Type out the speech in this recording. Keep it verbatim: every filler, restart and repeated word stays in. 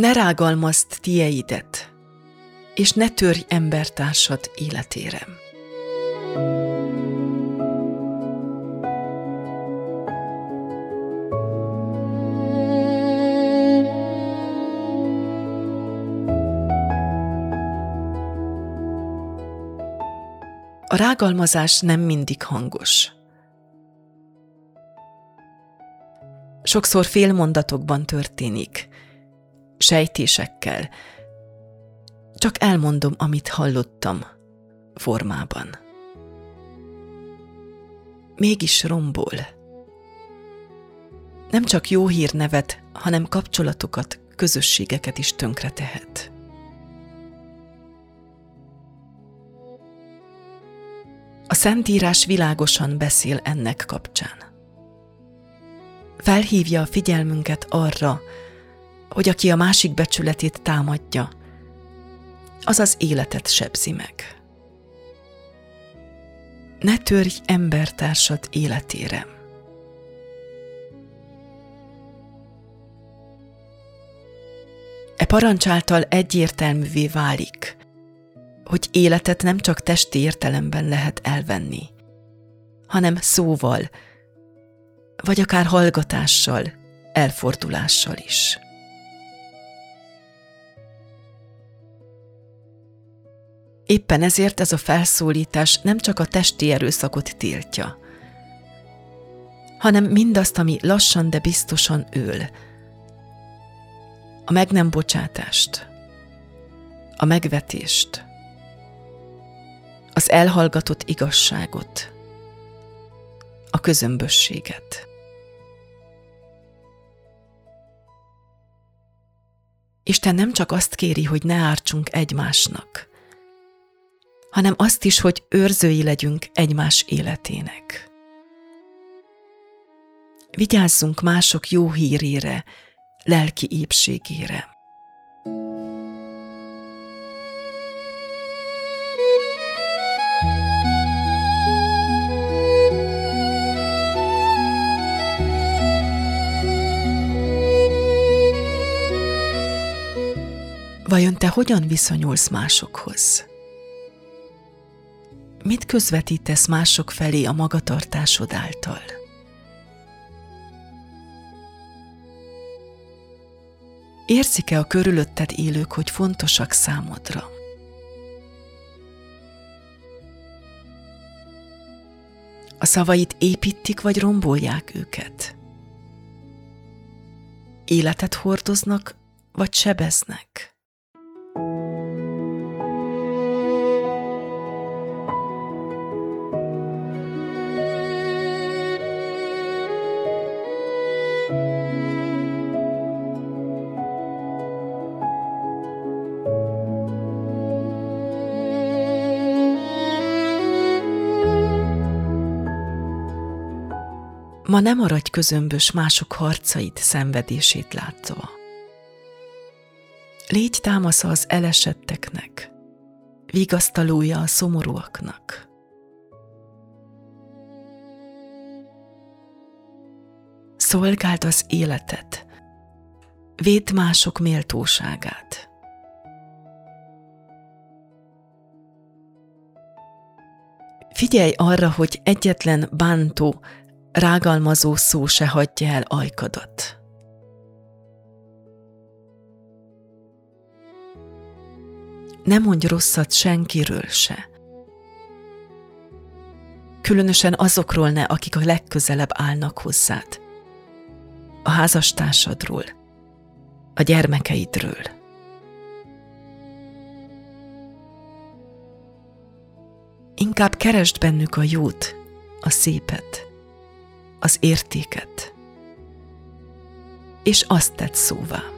Ne rágalmazd tieidet, és ne törj embertársad életére. A rágalmazás nem mindig hangos. Sokszor félmondatokban történik, sejtésekkel. Csak elmondom, amit hallottam formában. Mégis rombol. Nem csak jó hírnevet, hanem kapcsolatokat, közösségeket is tönkretehet. A Szentírás világosan beszél ennek kapcsán. Felhívja a figyelmünket arra, hogy aki a másik becsületét támadja, az az életet sebzi meg. Ne törj embertársad életére. E parancs által egyértelművé válik, hogy életet nem csak testi értelemben lehet elvenni, hanem szóval, vagy akár hallgatással, elfordulással is. Éppen ezért ez a felszólítás nem csak a testi erőszakot tiltja, hanem mindazt, ami lassan, de biztosan öl. A meg nem bocsátást, a megvetést, az elhallgatott igazságot, a közömbösséget. Isten nem csak azt kéri, hogy ne ártsunk egymásnak, hanem azt is, hogy őrzői legyünk egymás életének. Vigyázzunk mások jó hírére, lelki épségére. Vajon te hogyan viszonyulsz másokhoz? Mit közvetítesz mások felé a magatartásod által? Érzik-e a körülötted élők, hogy fontosak számodra? A szavaid építik vagy rombolják őket? Életet hordoznak vagy sebeznek? Ma ne maradj közömbös mások harcait, szenvedését látva. Légy támasza az elesetteknek, vigasztalója a szomorúaknak. Szolgáld az életet, védd mások méltóságát. Figyelj arra, hogy egyetlen bántó, rágalmazó szó se hagyja el ajkadat. Ne mondj rosszat senkiről se. Különösen azokról ne, akik a legközelebb állnak hozzád. A házastársadról, a gyermekeidről. Inkább keresd bennük a jót, a szépet, az értéket, és azt tedd szóvá.